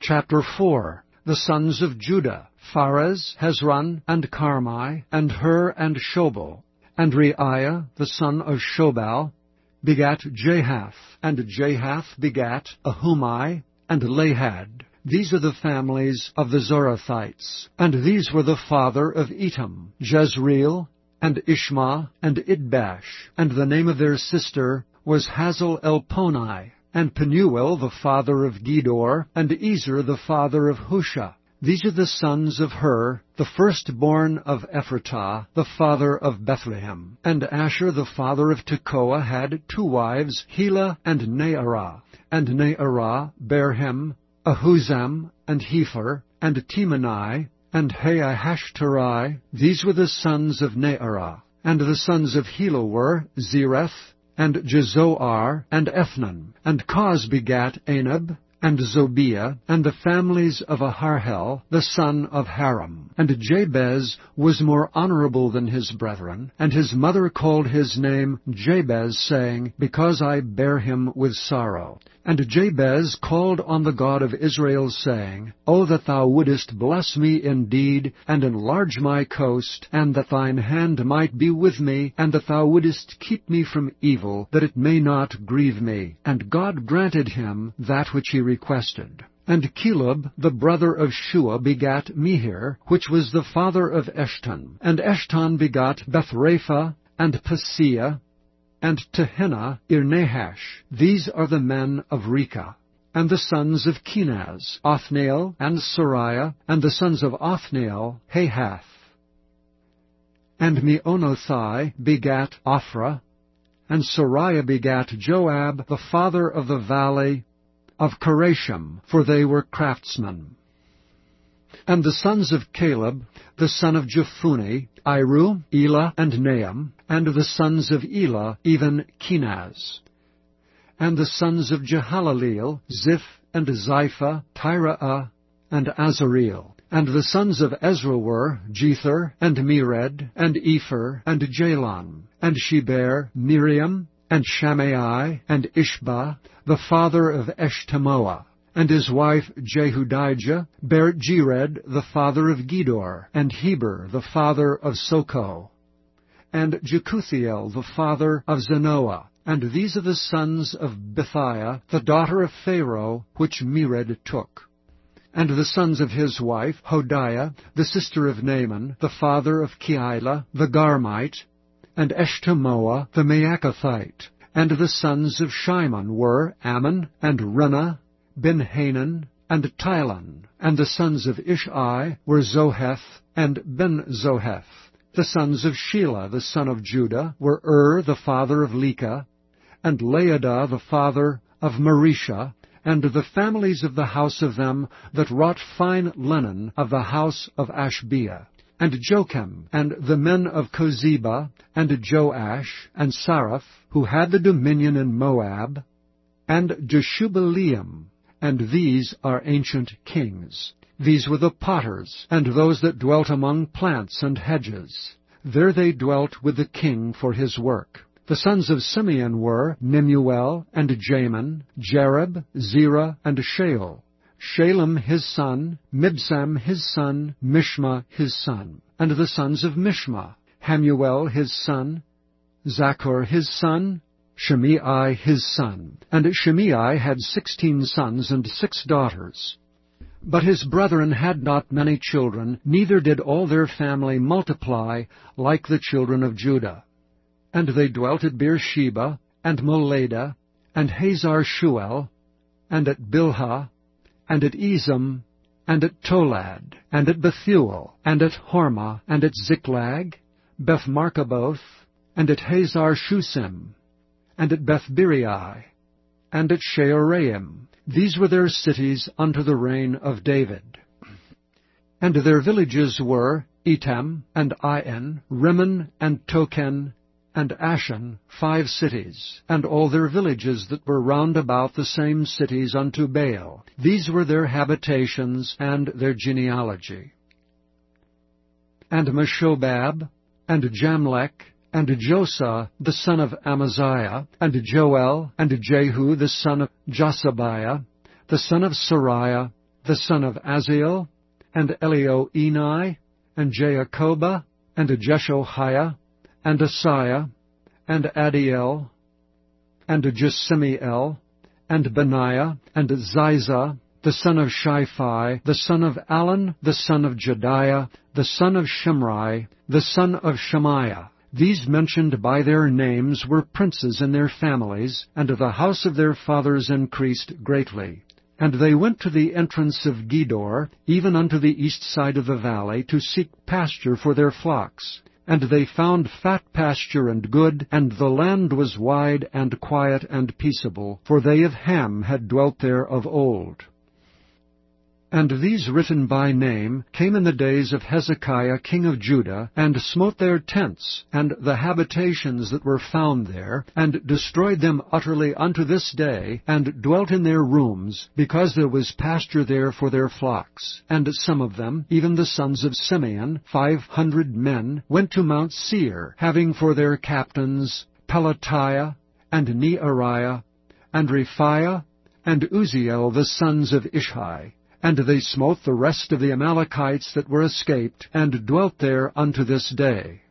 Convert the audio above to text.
Chapter 4. The sons of Judah: Pharez, Hezron, and Carmi, and Hur, and Shobal. And Reiah, the son of Shobal, begat Jahath, and Jahath begat Ahumai, and Lahad. These are the families of the Zorathites. And these were the father of Etam, Jezreel, and Ishma, and Idbash. And the name of their sister was Hazel Elponai. And Penuel the father of Gedor, and Ezer the father of Husha. These are the sons of Hur, the firstborn of Ephratah, the father of Bethlehem. And Asher the father of Tekoa had 2 wives, Helah and Naarah. And Naarah bare him Ahuzam, and Hepher, and Temani, and Haahashterai. These were the sons of Naarah. And the sons of Helah were Zereth, and Jezoar, and Ethnan. And Koz begat Anab, and Zobiah, and the families of Aharhel, the son of Haram. And Jabez was more honorable than his brethren, and his mother called his name Jabez, saying, Because I bare him with sorrow. And Jabez called on the God of Israel, saying, O that thou wouldest bless me indeed, and enlarge my coast, and that thine hand might be with me, and that thou wouldest keep me from evil, that it may not grieve me. And God granted him that which he requested. And Caleb, the brother of Shua, begat Mehir, which was the father of Eshton. And Eshton begot Bethrapha, and Paseah, and Tehinnah, Irnahash. These are the men of Rechah. And the sons of Kenaz, Othniel, and Sariah, and the sons of Othniel, Hahath. And Meonothai begat Ophrah, and Sariah begat Joab, the father of the valley of Karashim, for they were craftsmen. And the sons of Caleb, the son of Jephunneh, Iru, Elah, and Nahum. And the sons of Elah, even Kenaz. And the sons of Jehalaleel, Ziph, and Ziphah, Tiraah, and Azareel. And the sons of Ezra were Jether, and Mered, and Epher, and Jalon. And she bare Miriam, and Shammai, and Ishbah, the father of Eshtemoa. And his wife Jehudijah bare Jered, the father of Gedor, and Heber, the father of Soko, and Jekuthiel, the father of Zanoah. And these are the sons of Bithiah, the daughter of Pharaoh, which Mered took. And the sons of his wife Hodiah, the sister of Naaman, the father of Keilah, the Garmite, and Eshtemoa, the Maacathite. And the sons of Shimon were Ammon, and Renah, Ben-Hanan, and Tilon. And the sons of Ishi were Zoheth, and Ben-Zoheth. The sons of Shelah, the son of Judah, were the father of Lekah, and Laadah, the father of Mareshah, and the families of the house of them that wrought fine linen of the house of Ashbea. And Jocham, and the men of Kozeba, and Joash, and Saraph, who had the dominion in Moab, and Jeshubaleam. And these are ancient kings. These were the potters, and those that dwelt among plants and hedges. There they dwelt with the king for his work. The sons of Simeon were Nemuel, and Jamin, Jareb, Zerah, and Shael. Shalem his son, Mibsam his son, Mishma his son. And the sons of Mishma, Hamuel his son, Zaccur his son, Shimei his son. And Shimei had 16 sons and 6 daughters. But his brethren had not many children, neither did all their family multiply like the children of Judah. And they dwelt at Beersheba, and Moladah, and Hazar-Shual, and at Bilhah, and at Ezem, and at Tolad, and at Bethuel, and at Hormah, and at Ziklag, Beth-Marcaboth, and at Hazar-Shusim, and at Beth-Biriai, and at Shearaim. These were their cities unto the reign of David. And their villages were Etam, and Ain, Rimmon, and Token, and Ashan, 5 cities, and all their villages that were round about the same cities unto Baal. These were their habitations and their genealogy. And Meshobab, and Jamlech, and Josah the son of Amaziah, and Joel, and Jehu the son of Josabiah, the son of Sariah, the son of Aziel, and Elioenai, and Jaakobah, and Jeshoiah, and Asaiah, and Adiel, and Jesimiel, and Benaiah, and Ziza, the son of Shiphi, the son of Alon, the son of Jediah, the son of Shimri, the son of Shemaiah. These mentioned by their names were princes in their families, and the house of their fathers increased greatly. And they went to the entrance of Gedor, even unto the east side of the valley, to seek pasture for their flocks. And they found fat pasture and good, and the land was wide and quiet and peaceable, for they of Ham had dwelt there of old. And these written by name came in the days of Hezekiah king of Judah, and smote their tents, and the habitations that were found there, and destroyed them utterly unto this day, and dwelt in their rooms, because there was pasture there for their flocks. And some of them, even the sons of Simeon, 500 men, went to Mount Seir, having for their captains Pelatiah, and Neariah, and Rephaiah, and Uziel the sons of Ishi. And they smote the rest of the Amalekites that were escaped, and dwelt there unto this day.